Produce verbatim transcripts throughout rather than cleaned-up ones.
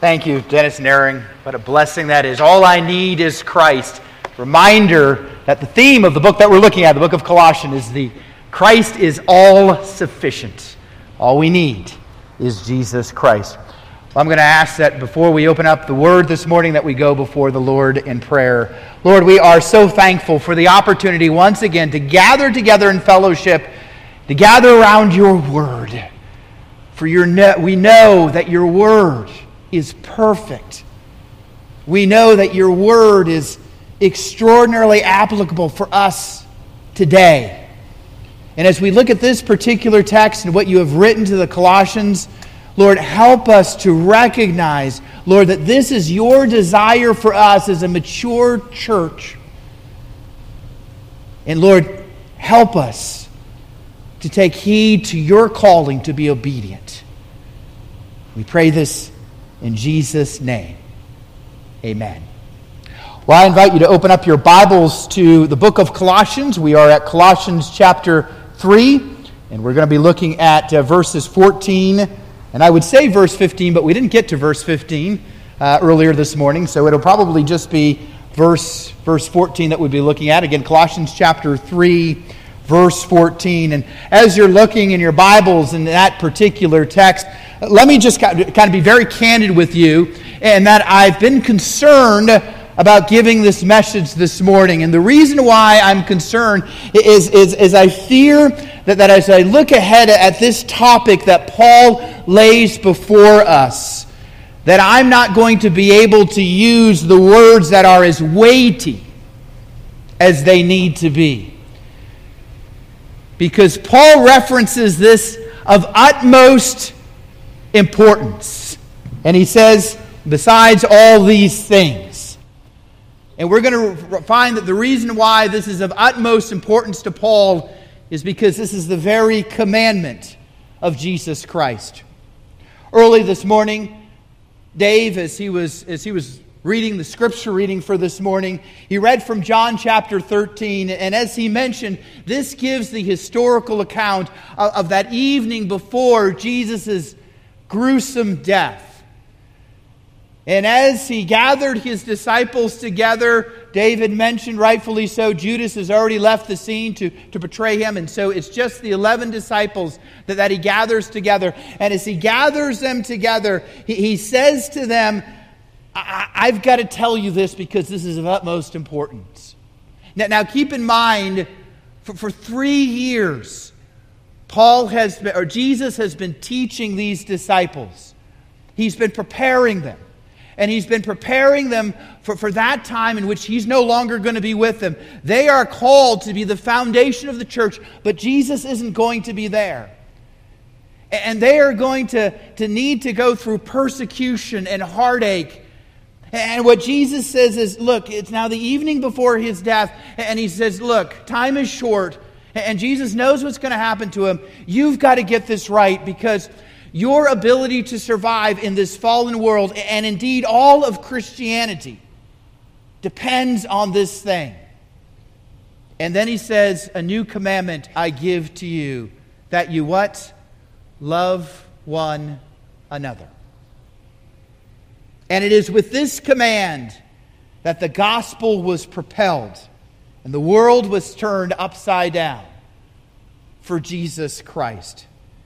Thank you, Dennis Naring. What a blessing that is. All I need is Christ. Reminder that the theme of the book that we're looking at, the book of Colossians, is the Christ is all sufficient. All we need is Jesus Christ. Well, I'm going to ask that before we open up the Word this morning that we go before the Lord in prayer. Lord, we are so thankful for the opportunity once again to gather together in fellowship, to gather around your Word. For your no- we know that your Word is perfect. We know that your Word is extraordinarily applicable for us today. And as we look at this particular text and what you have written to the Colossians, Lord, help us to recognize, Lord, that this is your desire for us as a mature church. And Lord, help us to take heed to your calling to be obedient. We pray this in Jesus' name. Amen. Well, I invite you to open up your Bibles to the book of Colossians. We are at Colossians chapter three, and we're going to be looking at uh, verses fourteen, and I would say verse fifteen, but we didn't get to verse fifteen uh, earlier this morning, so it'll probably just be verse, verse fourteen that we'll be looking at. Again, Colossians chapter three, verse fourteen. And as you're looking in your Bibles in that particular text, let me just kind of be very candid with you, and that I've been concerned about giving this message this morning. And the reason why I'm concerned is, is, is I fear that, that as I look ahead at this topic that Paul lays before us, that I'm not going to be able to use the words that are as weighty as they need to be. Because Paul references this of utmost importance. And he says, besides all these things. And we're going to find that the reason why this is of utmost importance to Paul is because this is the very commandment of Jesus Christ. Early this morning, Dave, as he was as he was reading the scripture reading for this morning, he read from John chapter thirteen, and as he mentioned, this gives the historical account of, of that evening before Jesus' gruesome death. And as he gathered his disciples together, David mentioned, rightfully so, Judas has already left the scene to, to betray him. And so it's just the eleven disciples that, that he gathers together. And as he gathers them together, he, he says to them, I, I've got to tell you this because this is of utmost importance. Now, now keep in mind, for, for three years, Paul has been, or Jesus has been teaching these disciples. He's been preparing them. And he's been preparing them for, for that time in which he's no longer going to be with them. They are called to be the foundation of the church, but Jesus isn't going to be there. And they are going to, to need to go through persecution and heartache. And what Jesus says is, look, it's now the evening before his death, and he says, look, time is short, and Jesus knows what's going to happen to him. You've got to get this right, because your ability to survive in this fallen world, and indeed all of Christianity, depends on this thing. And then he says, a new commandment I give to you, that you what? Love one another. And it is with this command that the gospel was propelled, and the world was turned upside down for Jesus Christ.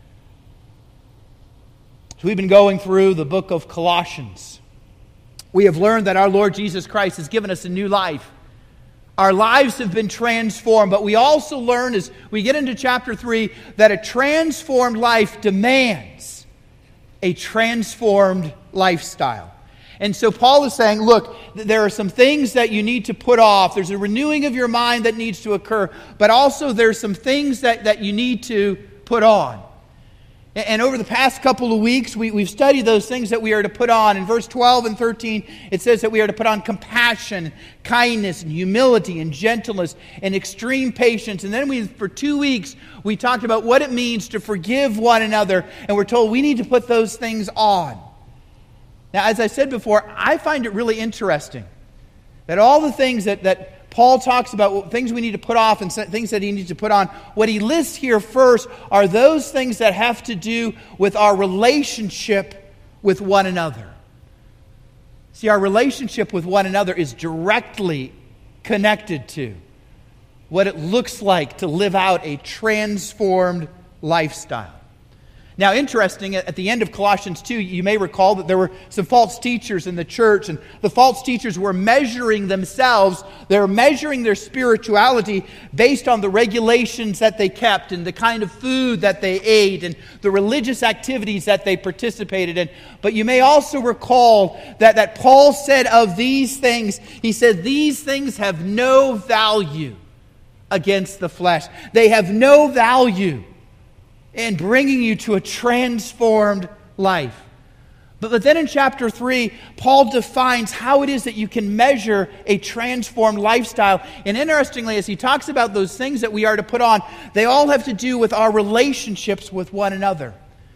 So we've been going through the book of Colossians. We have learned that our Lord Jesus Christ has given us a new life. Our lives have been transformed, but we also learn as we get into chapter three that a transformed life demands a transformed lifestyle. And so Paul is saying, look, there are some things that you need to put off. There's a renewing of your mind that needs to occur, but also there's some things that, that you need to put on. And over the past couple of weeks, we, we've studied those things that we are to put on. In verse twelve and thirteen, it says that we are to put on compassion, kindness, and humility, and gentleness, and extreme patience. And then we, for two weeks, we talked about what it means to forgive one another. And we're told we need to put those things on. Now, as I said before, I find it really interesting that all the things that, that Paul talks about things we need to put off and things that he needs to put on. What he lists here first are those things that have to do with our relationship with one another. See, our relationship with one another is directly connected to what it looks like to live out a transformed lifestyle. Now, interesting, at the end of Colossians two, you may recall that there were some false teachers in the church, and the false teachers were measuring themselves, they were measuring their spirituality based on the regulations that they kept and the kind of food that they ate and the religious activities that they participated in. But you may also recall that, that Paul said of these things, he said, these things have no value against the flesh. They have no value in bringing you to a transformed life. But, but then in chapter three, Paul defines how it is that you can measure a transformed lifestyle. And interestingly, as he talks about those things that we are to put on, they all have to do with our relationships with one another.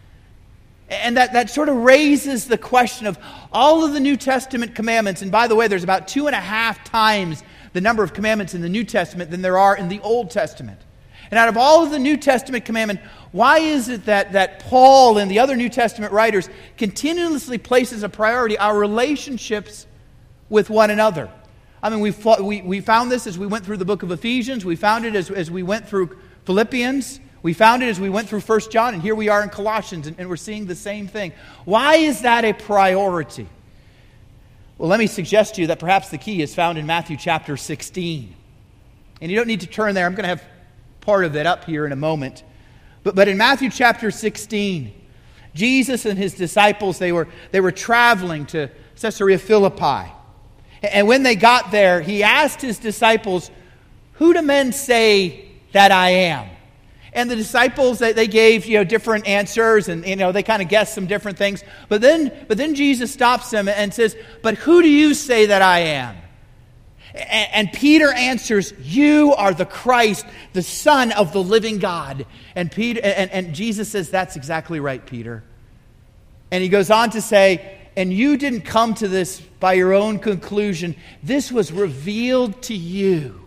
And that, that sort of raises the question of all of the New Testament commandments. And by the way, there's about two and a half times the number of commandments in the New Testament than there are in the Old Testament. And out of all of the New Testament commandments, why is it that, that Paul and the other New Testament writers continuously places a priority our relationships with one another? I mean, we, we, we found this as we went through the book of Ephesians. We found it as, as we went through Philippians. We found it as we went through First John. And here we are in Colossians, and, and we're seeing the same thing. Why is that a priority? Well, let me suggest to you that perhaps the key is found in Matthew chapter sixteen. And you don't need to turn there. I'm going to have part of it up here in a moment. But, but in Matthew chapter sixteen, Jesus and his disciples, they were, they were traveling to Caesarea Philippi. And when they got there, he asked his disciples, who do men say that I am? And the disciples, they, they gave, you know, different answers, and, you know, they kind of guessed some different things. But then, but then Jesus stops them and says, but who do you say that I am? And Peter answers, you are the Christ, the Son of the living God. And Peter and, and Jesus says, that's exactly right, Peter. And he goes on to say, and you didn't come to this by your own conclusion. This was revealed to you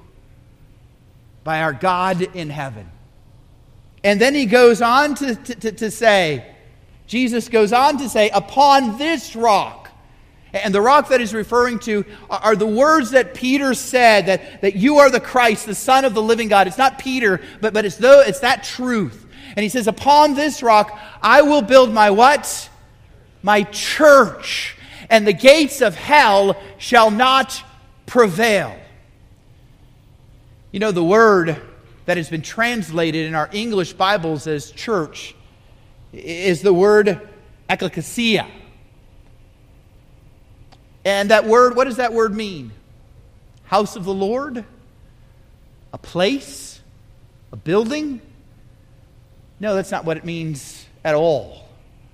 by our God in heaven. And then he goes on to, to, to say, Jesus goes on to say, upon this rock. And the rock that he's referring to are the words that Peter said, that, that you are the Christ, the Son of the living God. It's not Peter, but, but it's, though, it's that truth. And he says, upon this rock, I will build my what? My church. And the gates of hell shall not prevail. You know, the word that has been translated in our English Bibles as church is the word ekklesia. And that word, what does that word mean? House of the Lord? A place? A building? No, that's not what it means at all.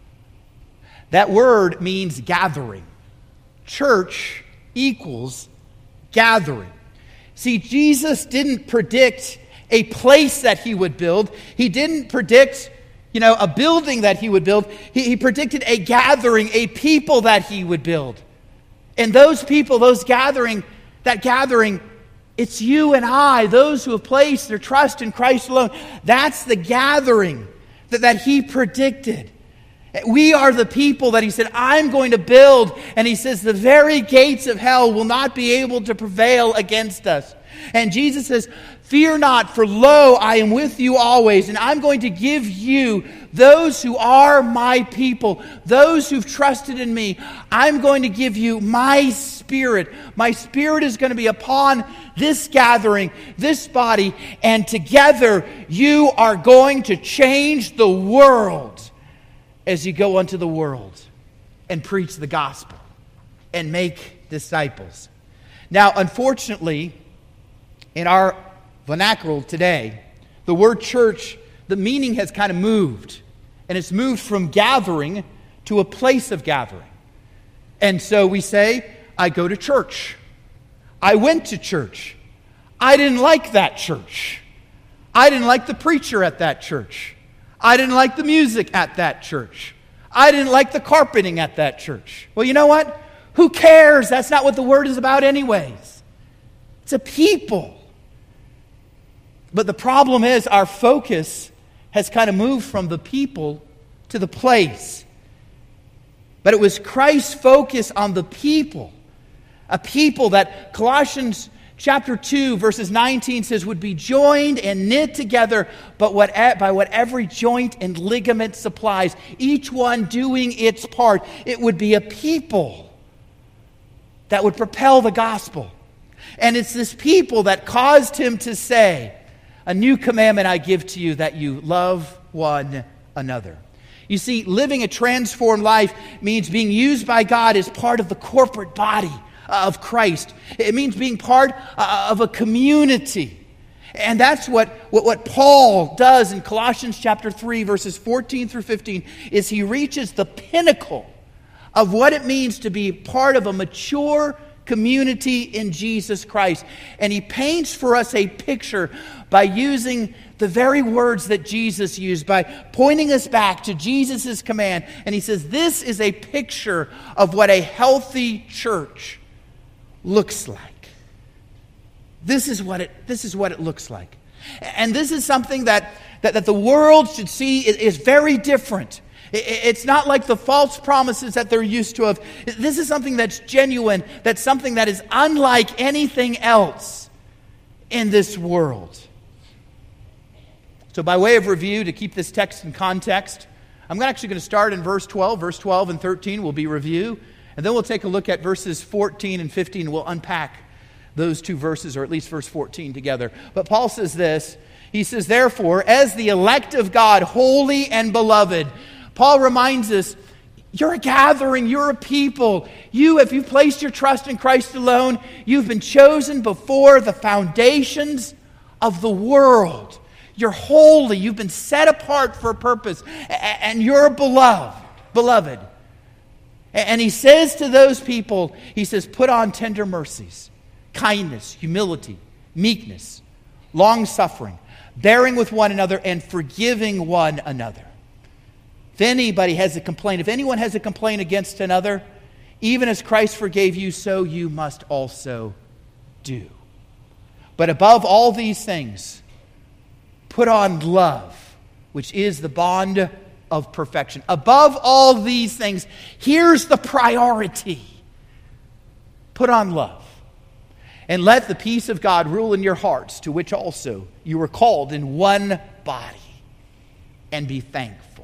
That word means gathering. Church equals gathering. See, Jesus didn't predict a place that he would build. He didn't predict, you know, a building that he would build. He, he predicted a gathering, a people that he would build. And those people, those gathering, that gathering, it's you and I, those who have placed their trust in Christ alone. That's the gathering that, that he predicted. We are the people that he said, I'm going to build. And he says, the very gates of hell will not be able to prevail against us. And Jesus says, fear not, for lo, I am with you always, and I'm going to give you those who are my people, those who've trusted in me. I'm going to give you my Spirit. My Spirit is going to be upon this gathering, this body, and together you are going to change the world as you go unto the world and preach the gospel and make disciples. Now, unfortunately, in our vernacular today, the word church, the meaning has kind of moved. And it's moved from gathering to a place of gathering. And so we say, I go to church. I went to church. I didn't like that church. I didn't like the preacher at that church. I didn't like the music at that church. I didn't like the carpeting at that church. Well, you know what? Who cares? That's not what the word is about anyways. It's a people. But the problem is our focus has kind of moved from the people to the place. But But it was Christ's focus on the people. A people that Colossians chapter two, verses nineteen says would be joined and knit together but what, by what every joint and ligament supplies, each one doing its part. It would be a people that would propel the gospel. And it's this people that caused him to say, "A new commandment I give to you, that you love one another." You see, living a transformed life means being used by God as part of the corporate body of Christ. It means being part of a community. And that's what, what, what Paul does in Colossians chapter three, verses fourteen through fifteen, is he reaches the pinnacle of what it means to be part of a mature community in Jesus Christ. And he paints for us a picture by using the very words that Jesus used, by pointing us back to Jesus' command. And he says, this is a picture of what a healthy church looks like. This is what it, this is what it looks like. And this is something that, that, that the world should see is, is very different. It, it's not like the false promises that they're used to of. This is something that's genuine, that's something that is unlike anything else in this world. So by way of review, to keep this text in context, I'm actually going to start in verse twelve. Verse twelve and thirteen will be review. And then we'll take a look at verses fourteen and fifteen, and we'll unpack those two verses, or at least verse fourteen together. But Paul says this. He says, therefore, as the elect of God, holy and beloved. Paul reminds us, you're a gathering, you're a people. You, if you've placed your trust in Christ alone, you've been chosen before the foundations of the world. You're holy. You've been set apart for a purpose. And you're beloved. Beloved. And he says to those people, he says, put on tender mercies, kindness, humility, meekness, long-suffering, bearing with one another, and forgiving one another. If anybody has a complaint, if anyone has a complaint against another, even as Christ forgave you, so you must also do. But above all these things, put on love, which is the bond of perfection. Above all these things, here's the priority. Put on love. And let the peace of God rule in your hearts, to which also you were called in one body. And be thankful.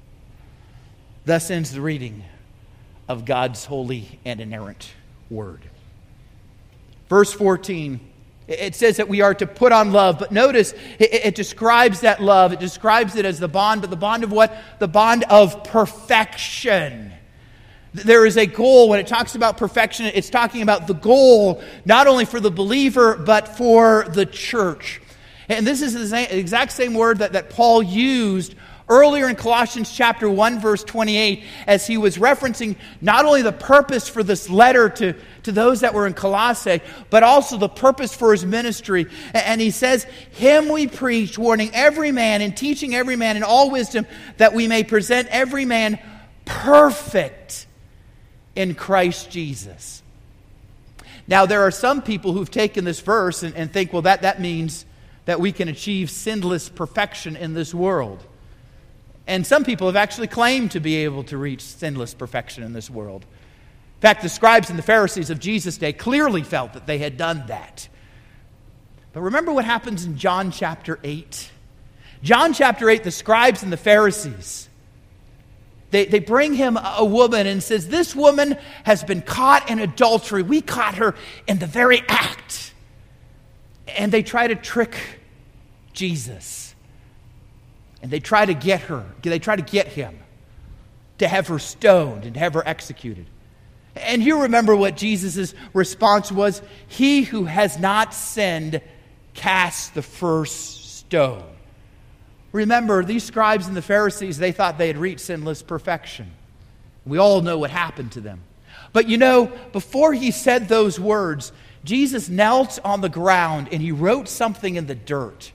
Thus ends the reading of God's holy and inerrant word. Verse fourteen. It says that we are to put on love, but notice it, it describes that love. It describes it as the bond, but the bond of what? The bond of perfection. There is a goal. When it talks about perfection, it's talking about the goal, not only for the believer, but for the church. And this is the same, exact same word that, that Paul used earlier in Colossians chapter one, verse twenty-eight, as he was referencing not only the purpose for this letter to, to those that were in Colossae, but also the purpose for his ministry. And he says, him we preach, warning every man and teaching every man in all wisdom, that we may present every man perfect in Christ Jesus. Now, there are some people who've taken this verse and, and think, well, that, that means that we can achieve sinless perfection in this world. And some people have actually claimed to be able to reach sinless perfection in this world. In fact, the scribes and the Pharisees of Jesus' day clearly felt that they had done that. But remember what happens in John chapter eight? John chapter eight, the scribes and the Pharisees, they, they bring him a woman and says, this woman has been caught in adultery. We caught her in the very act. And they try to trick Jesus. And they try to get her, they try to get him to have her stoned and to have her executed. And you remember what Jesus' response was? He who has not sinned casts the first stone. Remember, these scribes and the Pharisees, they thought they had reached sinless perfection. We all know what happened to them. But you know, before he said those words, Jesus knelt on the ground and he wrote something in the dirt.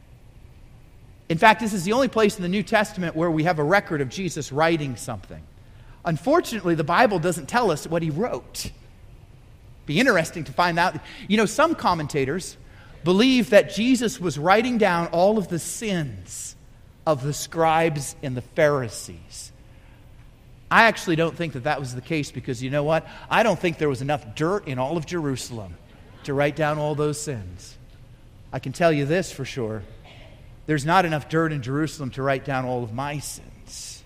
In fact, this is the only place in the New Testament where we have a record of Jesus writing something. Unfortunately, the Bible doesn't tell us what he wrote. Be interesting to find out. You know, some commentators believe that Jesus was writing down all of the sins of the scribes and the Pharisees. I actually don't think that that was the case because you know what? I don't think there was enough dirt in all of Jerusalem to write down all those sins. I can tell you this for sure. There's not enough dirt in Jerusalem to write down all of my sins.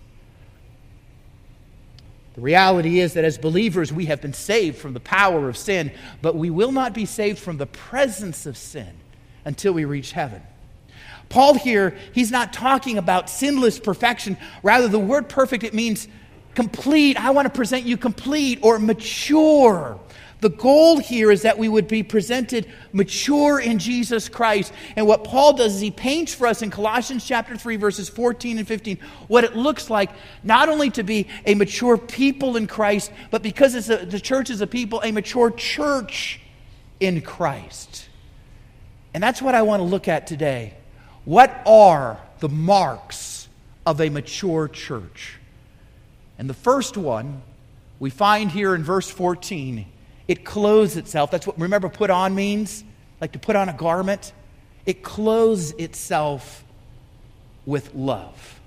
The reality is that as believers, we have been saved from the power of sin, but we will not be saved from the presence of sin until we reach heaven. Paul here, he's not talking about sinless perfection. Rather, the word perfect, it means complete. I want to present you complete or mature. The goal here is that we would be presented mature in Jesus Christ. And what Paul does is he paints for us in Colossians chapter three, verses fourteen and fifteen, what it looks like not only to be a mature people in Christ, but because it's a, the church is a people, a mature church in Christ. And that's what I want to look at today. What are the marks of a mature church? And the first one we find here in verse fourteen. It clothes itself. That's what, remember, put on means? Like to put on a garment. It clothes itself with love.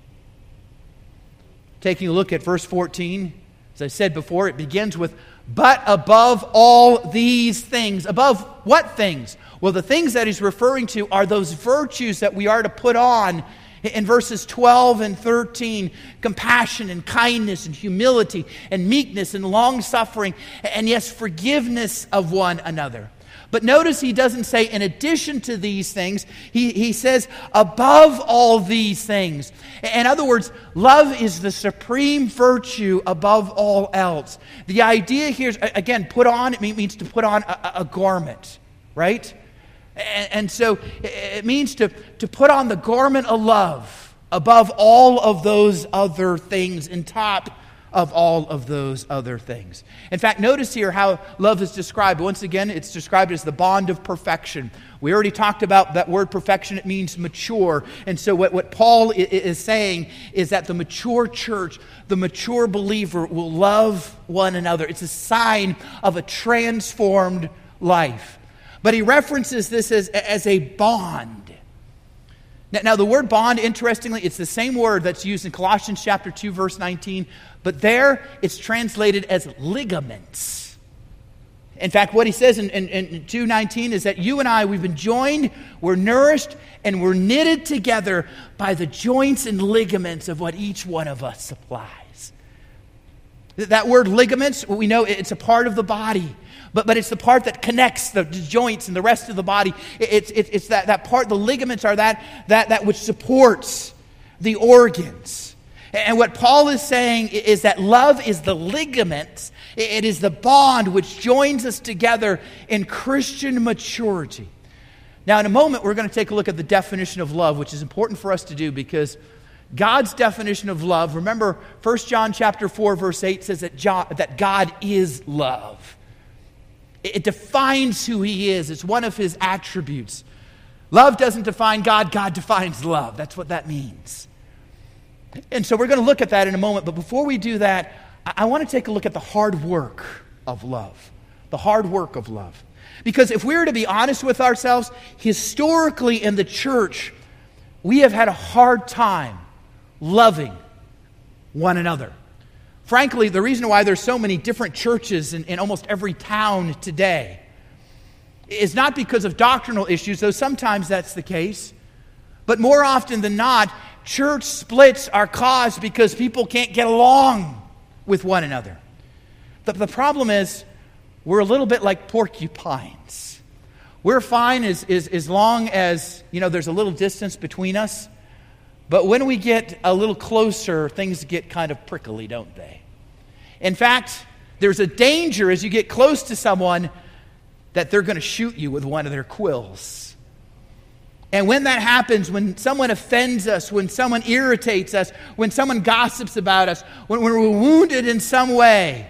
Taking a look at verse fourteen, as I said before, it begins with, but above all these things. Above what things? Well, the things that he's referring to are those virtues that we are to put on in verses twelve and thirteen, compassion and kindness and humility and meekness and long-suffering and, yes, forgiveness of one another. But notice he doesn't say in addition to these things. He, he says above all these things. In other words, love is the supreme virtue above all else. The idea here is, again, put on, it means to put on a, a garment, right? And so it means to, to put on the garment of love above all of those other things, and top of all of those other things. In fact, notice here how love is described. Once again, it's described as the bond of perfection. We already talked about that word perfection. It means mature. And so what, what Paul is saying is that the mature church, the mature believer will love one another. It's a sign of a transformed life. But he references this as, as a bond. Now, now, the word bond, interestingly, it's the same word that's used in Colossians chapter two, verse nineteen, but there it's translated as ligaments. In fact, what he says in, in, in two nineteen is that you and I, we've been joined, we're nourished, and we're knitted together by the joints and ligaments of what each one of us supplies. That word ligaments, we know it's a part of the body. But, but it's the part that connects the joints and the rest of the body. It's, it's, it's that, that part, the ligaments are that, that, that which supports the organs. And what Paul is saying is that love is the ligaments. It is the bond which joins us together in Christian maturity. Now, in a moment, we're going to take a look at the definition of love, which is important for us to do because God's definition of love, remember, First John chapter four, verse eight says that, John, that God is love. It defines who he is. It's one of his attributes. Love doesn't define God. God defines love. That's what that means. And so we're going to look at that in a moment. But before we do that, I want to take a look at the hard work of love. The hard work of love. Because if we were to be honest with ourselves, historically in the church, we have had a hard time loving one another. Frankly, the reason why there's so many different churches in, in almost every town today is not because of doctrinal issues, though sometimes that's the case. But more often than not, church splits are caused because people can't get along with one another. The, the problem is we're a little bit like porcupines. We're fine as, as, as long as, you know, there's a little distance between us. But when we get a little closer, things get kind of prickly, don't they? In fact, there's a danger as you get close to someone that they're going to shoot you with one of their quills. And when that happens, when someone offends us, when someone irritates us, when someone gossips about us, when we're wounded in some way,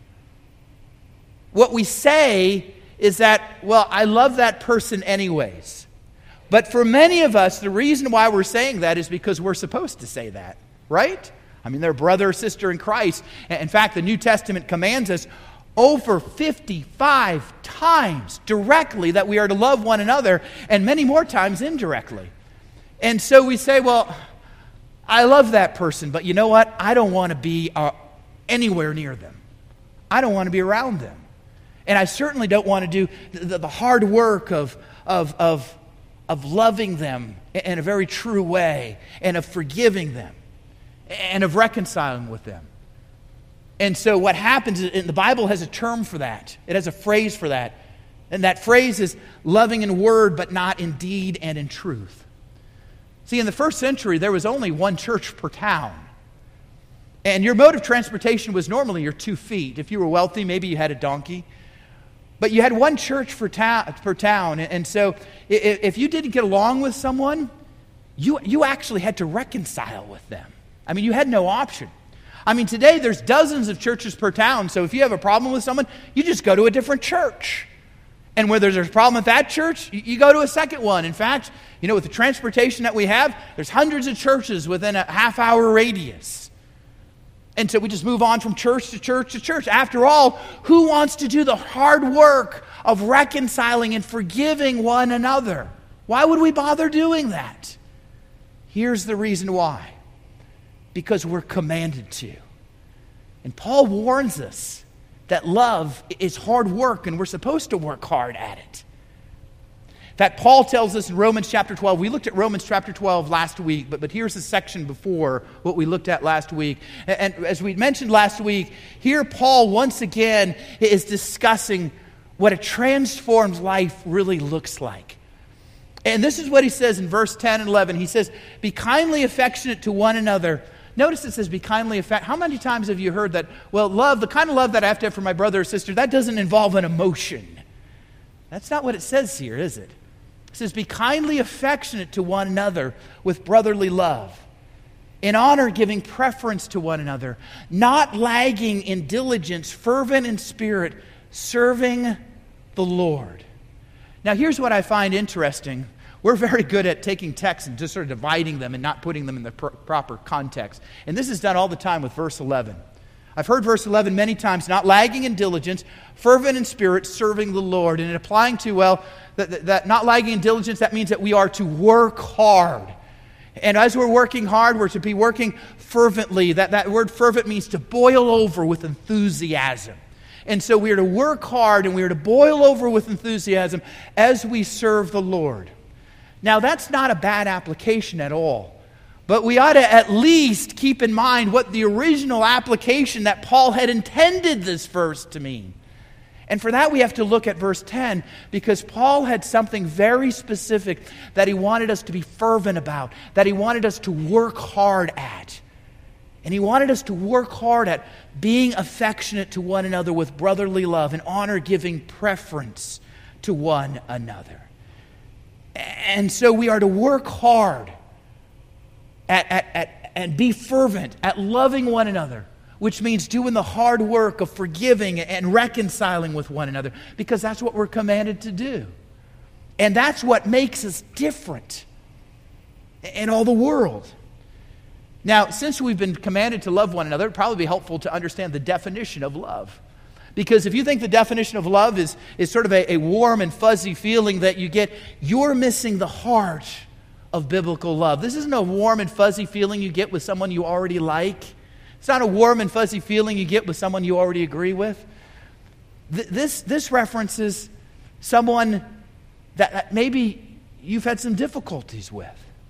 what we say is that, well, I love that person anyways. But for many of us, the reason why we're saying that is because we're supposed to say that, right? I mean, they're brother or sister in Christ. In fact, the New Testament commands us over fifty-five times directly that we are to love one another, and many more times indirectly. And so we say, well, I love that person, but you know what? I don't want to be a, anywhere near them. I don't want to be around them. And I certainly don't want to do the, the hard work of, of, of, of loving them in a very true way, and of forgiving them, and of reconciling with them. And so what happens, and the Bible has a term for that. It has a phrase for that. And that phrase is loving in word, but not in deed and in truth. See, in the first century, there was only one church per town. And your mode of transportation was normally your two feet. If you were wealthy, maybe you had a donkey. But you had one church for ta- per town. And so if you didn't get along with someone, you, you actually had to reconcile with them. I mean, you had no option. I mean, today there's dozens of churches per town. So if you have a problem with someone, you just go to a different church. And where there's a problem with that church, you go to a second one. In fact, you know, with the transportation that we have, there's hundreds of churches within a half-hour radius. And so we just move on from church to church to church. After all, who wants to do the hard work of reconciling and forgiving one another? Why would we bother doing that? Here's the reason why. Because we're commanded to. And Paul warns us that love is hard work, and we're supposed to work hard at it. In fact, Paul tells us in Romans chapter twelve, we looked at Romans chapter twelve last week, but, but here's the section before what we looked at last week. And, and as we mentioned last week, here Paul once again is discussing what a transformed life really looks like. And this is what he says in verse ten and eleven. He says, "Be kindly affectionate to one another." Notice it says, "Be kindly affectionate." How many times have you heard that, well, love, the kind of love that I have to have for my brother or sister, that doesn't involve an emotion? That's not what it says here, is it? It says, "Be kindly affectionate to one another with brotherly love, in honor giving preference to one another, not lagging in diligence, fervent in spirit, serving the Lord." Now here's what I find interesting. We're very good at taking texts and just sort of dividing them and not putting them in the pr- proper context. And this is done all the time with verse eleven. I've heard verse eleven many times, not lagging in diligence, fervent in spirit, serving the Lord. And applying to, well, that, that, that not lagging in diligence, that means that we are to work hard. And as we're working hard, we're to be working fervently. That, that word fervent means to boil over with enthusiasm. And so we are to work hard and we are to boil over with enthusiasm as we serve the Lord. Now, that's not a bad application at all. But we ought to at least keep in mind what the original application that Paul had intended this verse to mean. And for that, we have to look at verse ten, because Paul had something very specific that he wanted us to be fervent about, that he wanted us to work hard at. And he wanted us to work hard at being affectionate to one another with brotherly love and honor, giving preference to one another. And so we are to work hard at, at, at, and be fervent at loving one another, which means doing the hard work of forgiving and reconciling with one another, because that's what we're commanded to do. And that's what makes us different in all the world. Now, since we've been commanded to love one another, it'd probably be helpful to understand the definition of love. Because if you think the definition of love is, is sort of a, a warm and fuzzy feeling that you get, you're missing the heart of biblical love. This isn't a warm and fuzzy feeling you get with someone you already like. It's not a warm and fuzzy feeling you get with someone you already agree with. Th- this, this references someone that, that maybe you've had some difficulties with.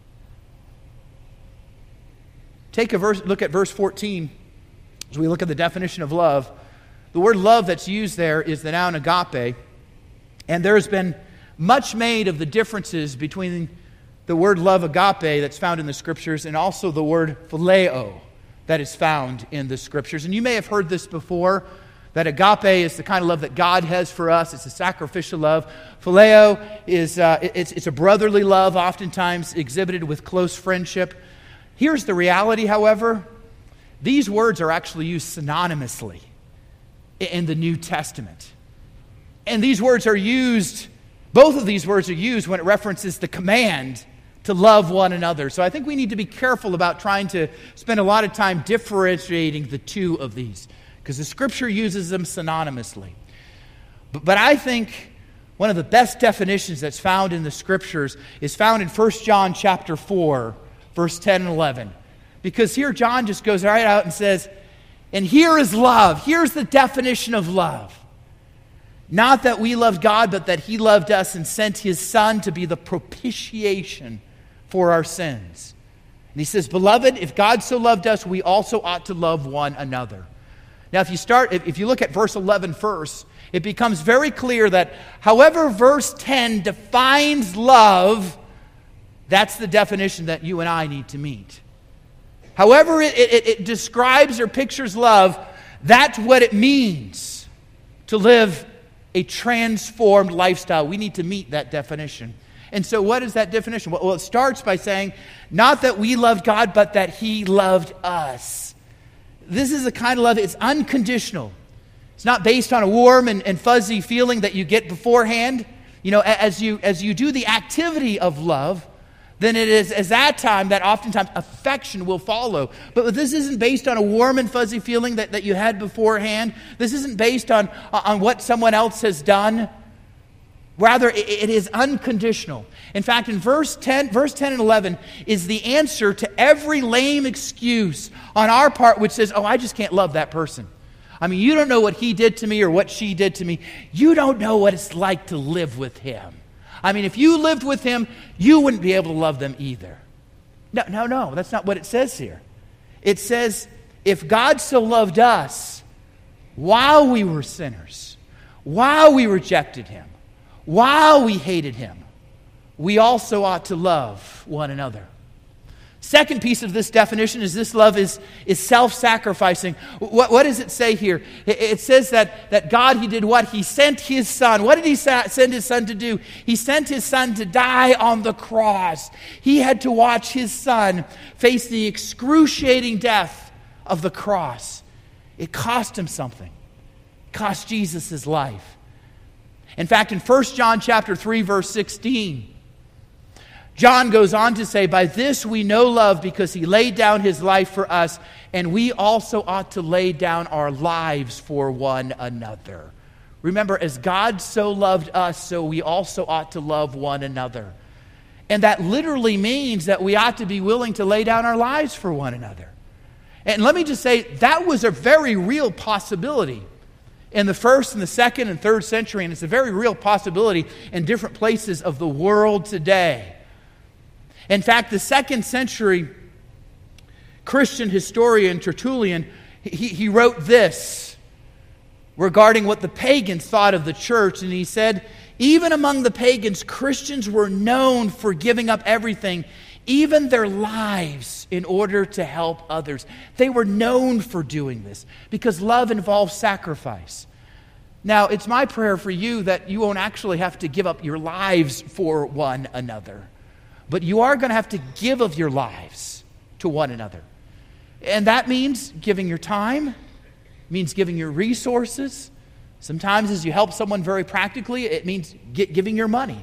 Take a verse, look at verse fourteen as we look at the definition of love. The word love that's used there is the noun agape. And there has been much made of the differences between the word love agape that's found in the Scriptures and also the word phileo that is found in the Scriptures. And you may have heard this before, that agape is the kind of love that God has for us. It's a sacrificial love. Phileo is uh, it's, it's a brotherly love, oftentimes exhibited with close friendship. Here's the reality, however. These words are actually used synonymously in the New Testament. And these words are used, both of these words are used when it references the command to love one another. So I think we need to be careful about trying to spend a lot of time differentiating the two of these, because the Scripture uses them synonymously. But, but I think one of the best definitions that's found in the Scriptures is found in First John chapter four, verse ten and eleven. Because here John just goes right out and says, And here is love. Here's the definition of love. Not that we loved God, but that he loved us and sent his Son to be the propitiation for our sins. And he says, beloved, if God so loved us, we also ought to love one another. Now, if you start, if you look at verse eleven first, it becomes very clear that however verse ten defines love, that's the definition that you and I need to meet. However it, it, it describes or pictures love, that's what it means to live a transformed lifestyle. We need to meet that definition. And so what is that definition? Well, it starts by saying, not that we loved God, but that he loved us. This is the kind of love, it's unconditional. It's not based on a warm and, and fuzzy feeling that you get beforehand. You know, as you as you do the activity of love, then it is at that time that oftentimes affection will follow. But this isn't based on a warm and fuzzy feeling that, that you had beforehand. This isn't based on, on what someone else has done. Rather, it, it is unconditional. In fact, in verse ten, verse ten and eleven is the answer to every lame excuse on our part which says, oh, I just can't love that person. I mean, you don't know what he did to me or what she did to me. You don't know what it's like to live with him. I mean, if you lived with him, you wouldn't be able to love them either. No, no, no, that's not what it says here. It says, if God so loved us while we were sinners, while we rejected him, while we hated him, we also ought to love one another. Second piece of this definition is this love is, is self-sacrificing. What, what does it say here? It, it says that, that God, he did what? He sent his Son. What did he sa- send his Son to do? He sent his Son to die on the cross. He had to watch his Son face the excruciating death of the cross. It cost him something. It cost Jesus his life. In fact, in First John chapter three, verse sixteen, John goes on to say, by this we know love because he laid down his life for us, and we also ought to lay down our lives for one another. Remember, as God so loved us, so we also ought to love one another. And that literally means that we ought to be willing to lay down our lives for one another. And let me just say, that was a very real possibility in the first and the second and third century, and it's a very real possibility in different places of the world today. In fact, the second century Christian historian Tertullian, he, he wrote this regarding what the pagans thought of the church. And he said, even among the pagans, Christians were known for giving up everything, even their lives, in order to help others. They were known for doing this because love involves sacrifice. Now, it's my prayer for you that you won't actually have to give up your lives for one another. But you are going to have to give of your lives to one another. And that means giving your time, means giving your resources. Sometimes as you help someone very practically, it means giving your money.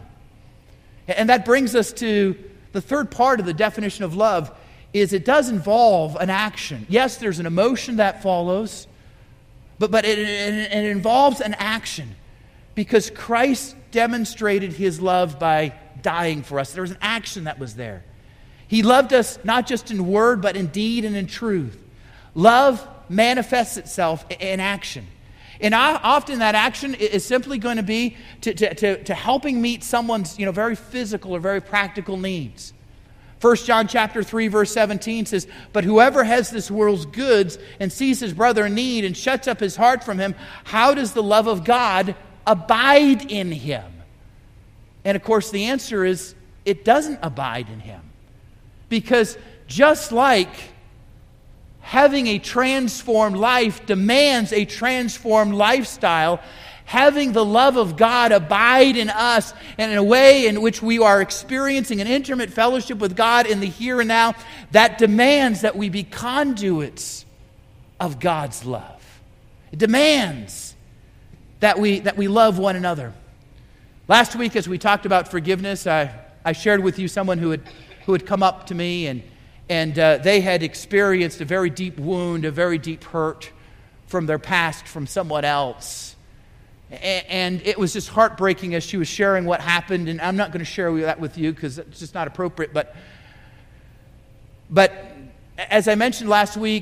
And that brings us to the third part of the definition of love, is it does involve an action. Yes, there's an emotion that follows, but, but it, it, it involves an action. Because Christ demonstrated his love by dying for us. There was an action that was there. He loved us not just in word, but in deed and in truth. Love manifests itself in action. And often that action is simply going to be to, to, to, to helping meet someone's, you know, very physical or very practical needs. First John chapter three, verse seventeen says, but whoever has this world's goods and sees his brother in need and shuts up his heart from him, how does the love of God abide in him? And of course the answer is it doesn't abide in him. Because just like having a transformed life demands a transformed lifestyle, having the love of God abide in us and in a way in which we are experiencing an intimate fellowship with God in the here and now, that demands that we be conduits of God's love. It demands that we that we love one another. Last week, as we talked about forgiveness, I, I shared with you someone who had who had come up to me, and and uh, they had experienced a very deep wound, a very deep hurt from their past, from someone else. A- and it was just heartbreaking as she was sharing what happened, and I'm not going to share that with you because it's just not appropriate, but, but as I mentioned last week,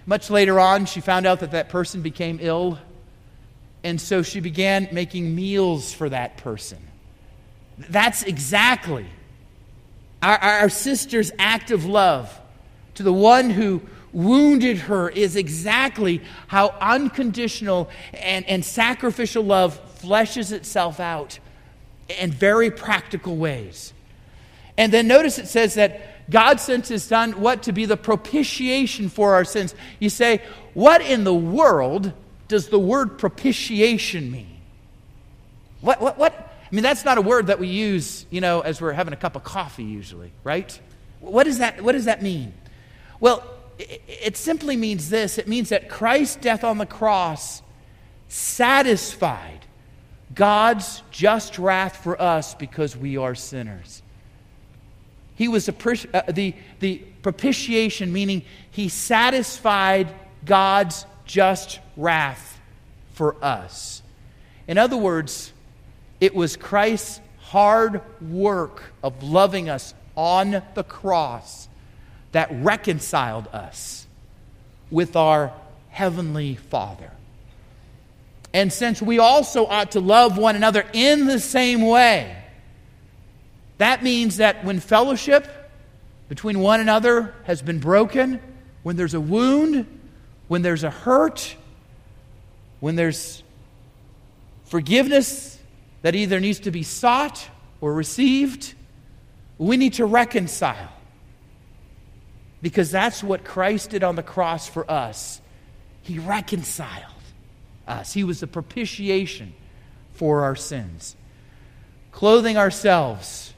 Much later on, she found out that that person became ill, and so she began making meals for that person. That's exactly our, our sister's act of love to the one who wounded her is exactly how unconditional and, and sacrificial love fleshes itself out in very practical ways. And then notice it says that God sent His Son, what? To be the propitiation for our sins. You say, what in the world does the word propitiation mean? What, what, what? I mean, that's not a word that we use, you know, as we're having a cup of coffee usually, right? What does that, what does that mean? Well, it, it simply means this. It means that Christ's death on the cross satisfied God's just wrath for us because we are sinners. He was the, uh, the, the propitiation, meaning He satisfied God's just wrath for us. In other words, it was Christ's hard work of loving us on the cross that reconciled us with our Heavenly Father. And since we also ought to love one another in the same way, that means that when fellowship between one another has been broken, when there's a wound, when there's a hurt, when there's forgiveness that either needs to be sought or received, we need to reconcile. Because that's what Christ did on the cross for us. He reconciled us. He was the propitiation for our sins. Clothing ourselves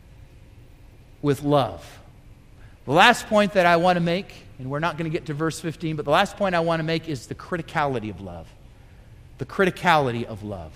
with love. The last point that I want to make, and we're not going to get to verse fifteen, but the last point I want to make is the criticality of love. The criticality of love.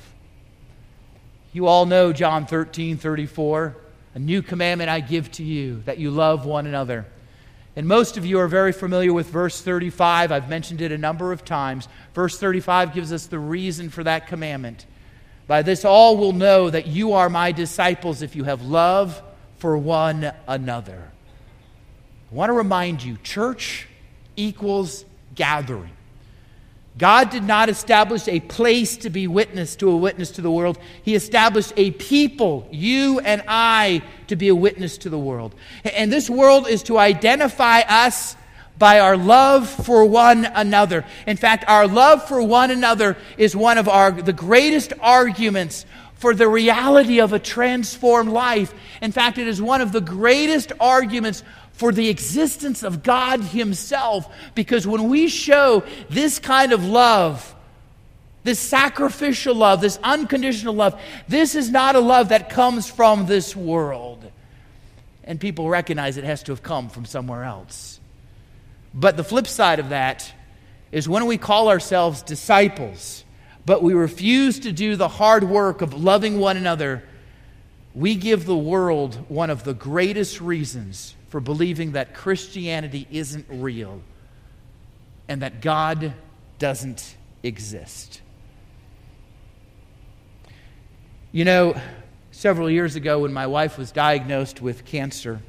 You all know John thirteen thirty-four. A new commandment I give to you, that you love one another. And most of you are very familiar with verse thirty-five. I've mentioned it a number of times. Verse thirty-five gives us the reason for that commandment. By this all will know that you are my disciples if you have love for one another. I want to remind you, church equals gathering. God did not establish a place to be witness to a witness to the world. He established a people, you and I, to be a witness to the world. And this world is to identify us by our love for one another. In fact, our love for one another is one of our the greatest arguments for the reality of a transformed life. In fact, it is one of the greatest arguments for the existence of God Himself. Because when we show this kind of love, this sacrificial love, this unconditional love, this is not a love that comes from this world. And people recognize it has to have come from somewhere else. But the flip side of that is when we call ourselves disciples, but we refuse to do the hard work of loving one another, we give the world one of the greatest reasons for believing that Christianity isn't real and that God doesn't exist. You know, several years ago when my wife was diagnosed with cancer,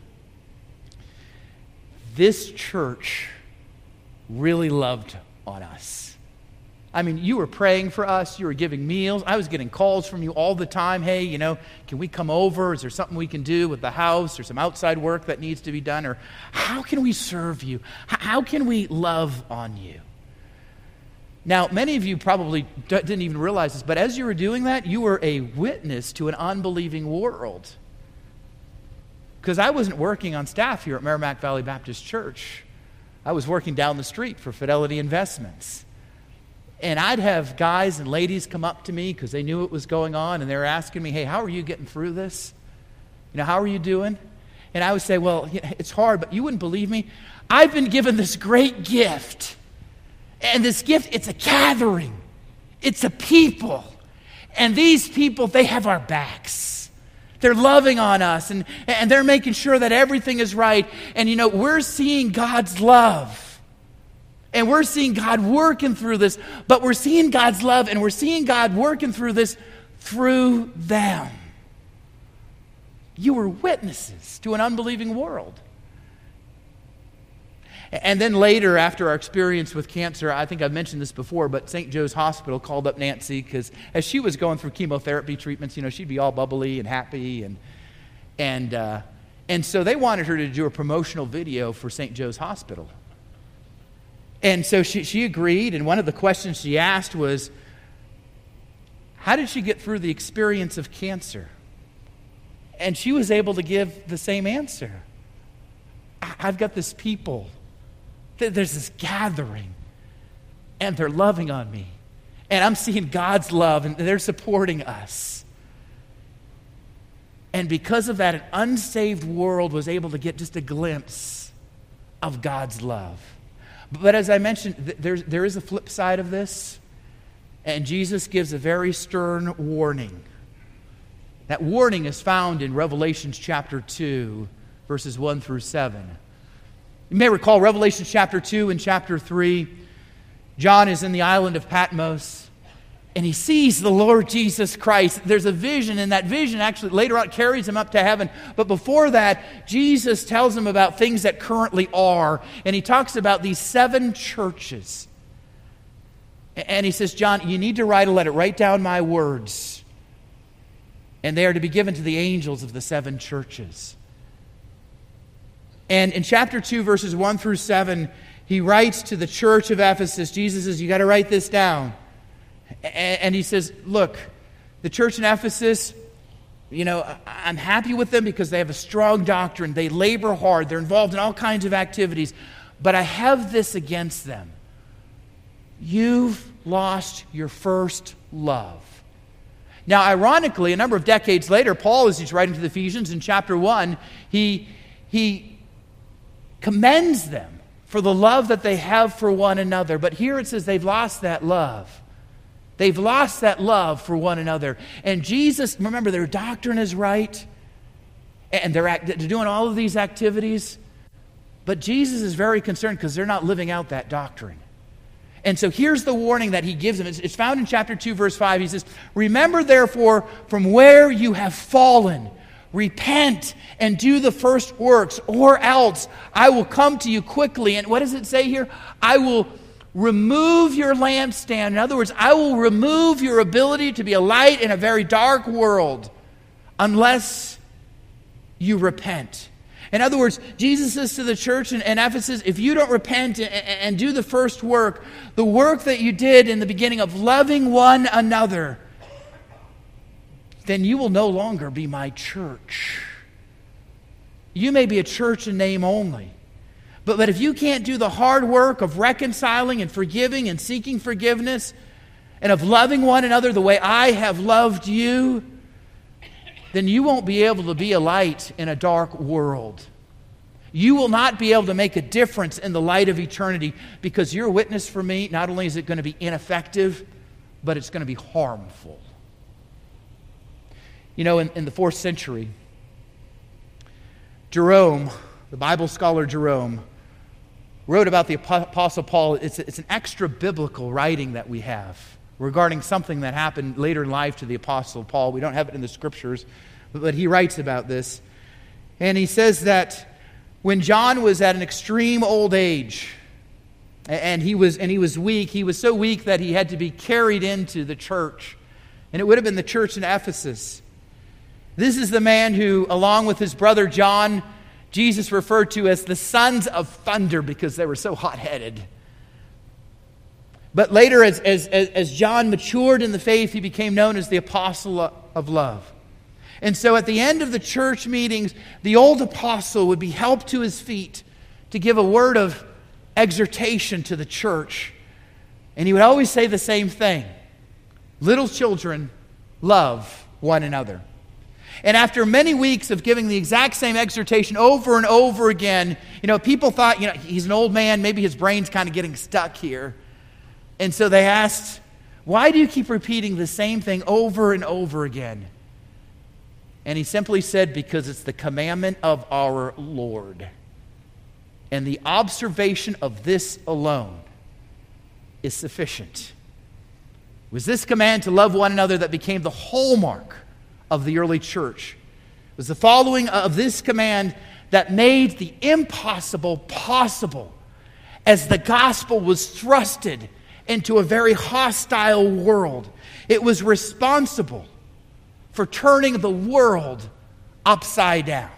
this church really loved on us. I mean, you were praying for us. You were giving meals. I was getting calls from you all the time. Hey, you know, can we come over? Is there something we can do with the house or some outside work that needs to be done? Or how can we serve you? How can we love on you? Now, many of you probably d- didn't even realize this, but as you were doing that, you were a witness to an unbelieving world. Because I wasn't working on staff here at Merrimack Valley Baptist Church. I was working down the street for Fidelity Investments. And I'd have guys and ladies come up to me because they knew what was going on, and they were asking me, hey, how are you getting through this? You know, how are you doing? And I would say, well, it's hard, but you wouldn't believe me. I've been given this great gift. And this gift, it's a gathering. It's a people. And these people, they have our backs. They're loving on us, and, and they're making sure that everything is right. And, you know, we're seeing God's love. And we're seeing God working through this, but we're seeing God's love and we're seeing God working through this through them. You were witnesses to an unbelieving world. And then later, after our experience with cancer, I think I've mentioned this before, but Saint Joe's Hospital called up Nancy because as she was going through chemotherapy treatments, you know, she'd be all bubbly and happy. And and uh, and so they wanted her to do a promotional video for Saint Joe's Hospital. And so she, she agreed, and one of the questions she asked was, how did she get through the experience of cancer? And she was able to give the same answer. I've got this people. There's this gathering, and they're loving on me. And I'm seeing God's love, and they're supporting us. And because of that, an unsaved world was able to get just a glimpse of God's love. But as I mentioned, there's, there is a flip side of this, and Jesus gives a very stern warning. That warning is found in Revelation chapter two, verses one through seven. You may recall Revelation chapter two and chapter three. John is in the island of Patmos, and he sees the Lord Jesus Christ. There's a vision, and that vision actually later on carries him up to heaven. But before that, Jesus tells him about things that currently are, and he talks about these seven churches. And he says, John, you need to write a letter. Write down my words. And they are to be given to the angels of the seven churches. And in chapter two, verses one through seven, he writes to the church of Ephesus. Jesus says, you got to write this down. And he says, look, the church in Ephesus, you know, I'm happy with them because they have a strong doctrine. They labor hard. They're involved in all kinds of activities. But I have this against them. You've lost your first love. Now, ironically, a number of decades later, Paul, as he's writing to the Ephesians in chapter one, he, he commends them for the love that they have for one another. But here it says they've lost that love. They've lost that love for one another. And Jesus, remember, their doctrine is right, and they're, act, they're doing all of these activities. But Jesus is very concerned because they're not living out that doctrine. And so here's the warning that he gives them. It's, it's found in chapter two, verse five. He says, remember, therefore, from where you have fallen, repent and do the first works, or else I will come to you quickly. And what does it say here? I will remove your lampstand. In other words, I will remove your ability to be a light in a very dark world unless you repent. In other words, Jesus says to the church in, in Ephesus, if you don't repent and, and do the first work, the work that you did in the beginning of loving one another, then you will no longer be my church. You may be a church in name only. But, but if you can't do the hard work of reconciling and forgiving and seeking forgiveness and of loving one another the way I have loved you, then you won't be able to be a light in a dark world. You will not be able to make a difference in the light of eternity because your witness for me, not only is it going to be ineffective, but it's going to be harmful. You know, in, in the fourth century, Jerome, the Bible scholar Jerome, wrote about the Apostle Paul. It's, it's an extra biblical writing that we have regarding something that happened later in life to the Apostle Paul. We don't have it in the Scriptures, but, but he writes about this. And he says that when John was at an extreme old age, and he was and he was weak, he was so weak that he had to be carried into the church. And it would have been the church in Ephesus. This is the man who, along with his brother John, Jesus referred to as the sons of thunder because they were so hot-headed. But later, as, as, as John matured in the faith, he became known as the apostle of love. And so at the end of the church meetings, the old apostle would be helped to his feet to give a word of exhortation to the church. And he would always say the same thing. Little children, love one another. And after many weeks of giving the exact same exhortation over and over again, you know, people thought, you know, he's an old man, maybe his brain's kind of getting stuck here. And so they asked, why do you keep repeating the same thing over and over again? And he simply said, because it's the commandment of our Lord. And the observation of this alone is sufficient. It was this command to love one another that became the hallmark of the early church. It was the following of this command that made the impossible possible. as the gospel was thrusted into a very hostile world. It was responsible for turning the world upside down.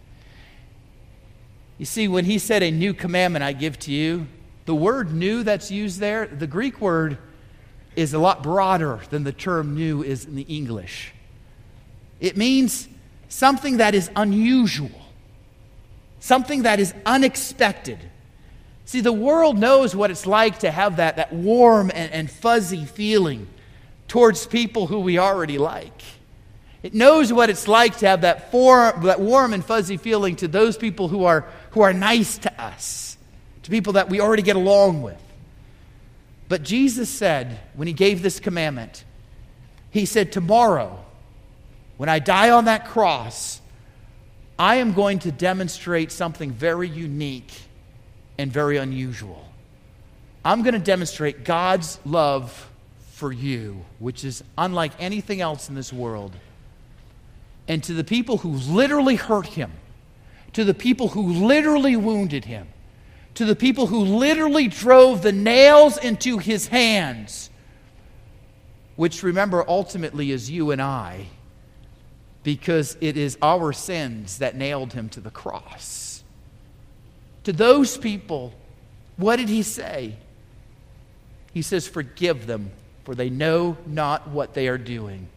You see, when he said, "A new commandment I give to you," the word "new" that's used there, the Greek word is a lot broader than the term "new" is in the English. It means something that is unusual, something that is unexpected. See, the world knows what it's like to have that, that warm and, and fuzzy feeling towards people who we already like. It knows what it's like to have that, for, that warm and fuzzy feeling to those people who are, who are nice to us, to people that we already get along with. But Jesus said, when he gave this commandment, he said, tomorrow, when I die on that cross, I am going to demonstrate something very unique and very unusual. I'm going to demonstrate God's love for you, which is unlike anything else in this world. And to the people who literally hurt him, to the people who literally wounded him, to the people who literally drove the nails into his hands, which, remember, ultimately is you and I, because it is our sins that nailed him to the cross. To those people, what did he say? He says, "Forgive them, for they know not what they are doing.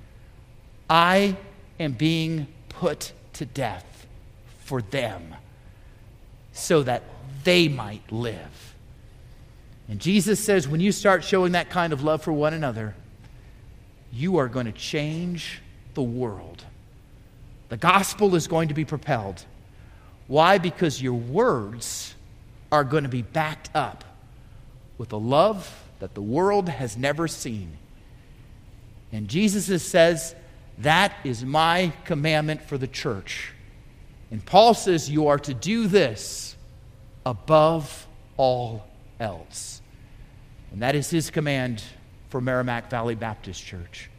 I am being put to death for them, so that they might live." And Jesus says, when you start showing that kind of love for one another, you are going to change the world. The gospel is going to be propelled. Why? Because your words are going to be backed up with a love that the world has never seen. And Jesus says, that is my commandment for the church. And Paul says you are to do this above all else. And that is his command for Merrimack Valley Baptist Church.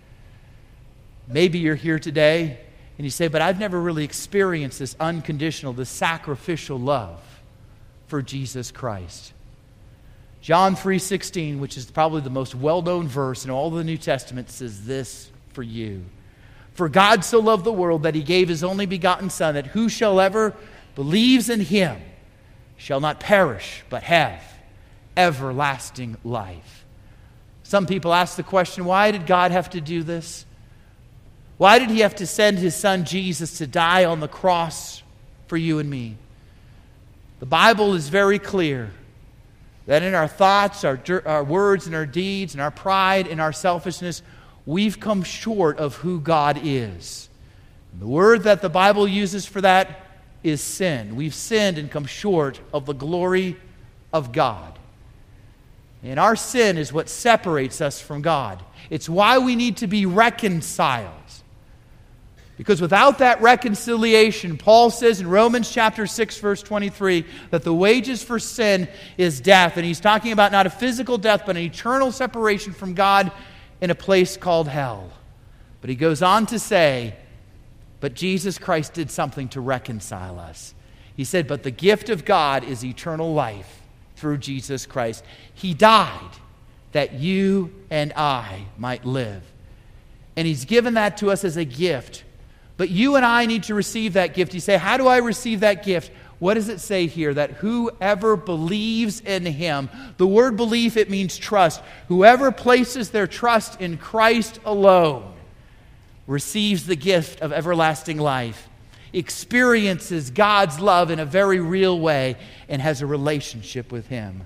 Maybe you're here today and you say, but I've never really experienced this unconditional, this sacrificial love for Jesus Christ. John three sixteen, which is probably the most well-known verse in all the New Testament, says this for you. For God so loved the world that he gave his only begotten Son, that whosoever believes in him shall not perish, but have everlasting life. Some people ask the question, why did God have to do this? Why did he have to send his Son Jesus to die on the cross for you and me? The Bible is very clear that in our thoughts, our, our words, and our deeds, and our pride, and our selfishness, we've come short of who God is. And the word that the Bible uses for that is sin. We've sinned and come short of the glory of God. And our sin is what separates us from God. It's why we need to be reconciled. Because without that reconciliation, Paul says in Romans chapter six, verse twenty-three, that the wages for sin is death. And he's talking about not a physical death, but an eternal separation from God in a place called hell. But he goes on to say, but Jesus Christ did something to reconcile us. He said, but the gift of God is eternal life through Jesus Christ. He died that you and I might live. And he's given that to us as a gift. But you and I need to receive that gift. You say, how do I receive that gift? What does it say here? That whoever believes in him, the word belief, it means trust. Whoever places their trust in Christ alone receives the gift of everlasting life, experiences God's love in a very real way, and has a relationship with him.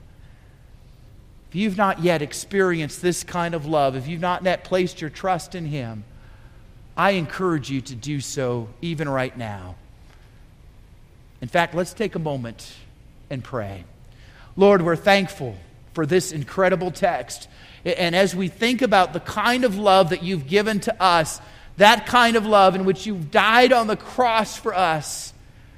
If you've not yet experienced this kind of love, if you've not yet placed your trust in him, I encourage you to do so even right now. In fact, let's take a moment and pray. Lord, we're thankful for this incredible text. And as we think about the kind of love that you've given to us, that kind of love in which you've died on the cross for us,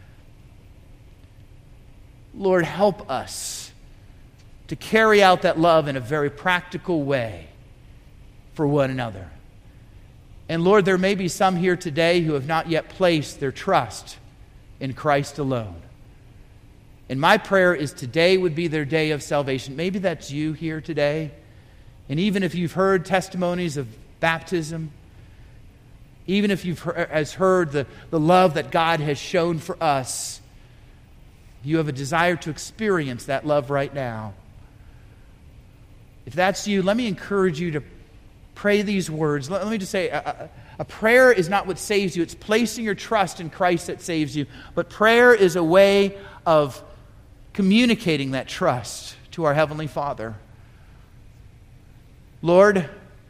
Lord, help us to carry out that love in a very practical way for one another. And Lord, there may be some here today who have not yet placed their trust in Christ alone. And my prayer is today would be their day of salvation. Maybe that's you here today. And even if you've heard testimonies of baptism, even if you've heard, has heard the, the love that God has shown for us, you have a desire to experience that love right now. If that's you, let me encourage you to pray these words. Let, let me just say, a, a, a prayer is not what saves you. It's placing your trust in Christ that saves you. But prayer is a way of communicating that trust to our Heavenly Father. Lord,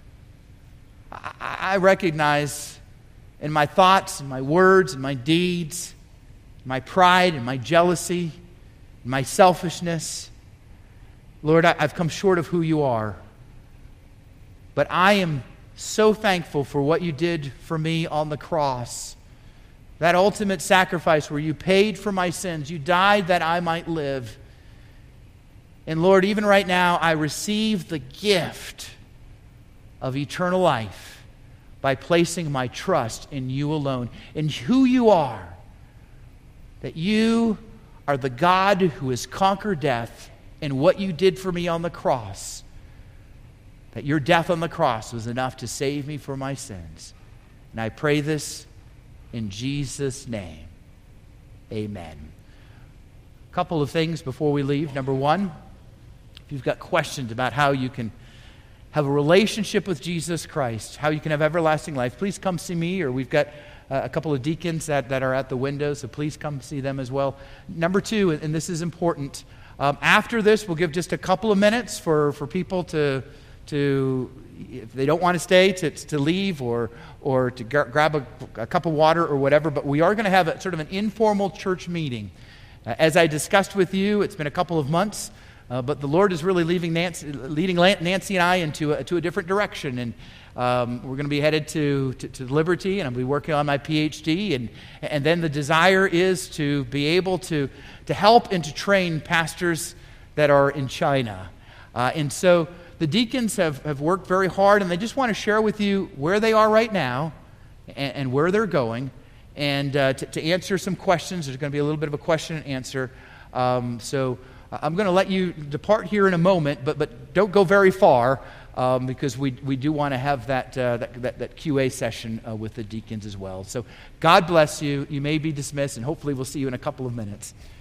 I, I recognize in my thoughts, and my words, and my deeds, my pride and my jealousy, my selfishness, Lord, I, I've come short of who you are. But I am so thankful for what you did for me on the cross. That ultimate sacrifice where you paid for my sins. You died that I might live. And Lord, even right now, I receive the gift of eternal life by placing my trust in you alone, in who you are. That you are the God who has conquered death, and what you did for me on the cross. That your death on the cross was enough to save me for my sins. And I pray this in Jesus' name. Amen. A couple of things before we leave. Number one, if you've got questions about how you can have a relationship with Jesus Christ, how you can have everlasting life, please come see me, or we've got uh, a couple of deacons that, that are at the window, so please come see them as well. Number two, and this is important, um, after this, we'll give just a couple of minutes for, for people to, to, if they don't want to stay, to, to leave or, or to g- grab a, a cup of water or whatever, but we are going to have a, sort of an informal church meeting. Uh, as I discussed with you, it's been a couple of months, Uh, but the Lord is really leaving Nancy, leading Nancy and I into a, to a different direction. And um, we're going to be headed to, to, to Liberty, and I'll be working on my P H D. And, and then the desire is to be able to, to help and to train pastors that are in China. Uh, and so the deacons have, have worked very hard, and they just want to share with you where they are right now and, and where they're going. And uh, to, to answer some questions, there's going to be a little bit of a question and answer. Um, so... I'm going to let you depart here in a moment, but but don't go very far um, because we we do want to have that, uh, that, that that Q A session uh, with the deacons as well. So God bless you. You may be dismissed, and hopefully we'll see you in a couple of minutes.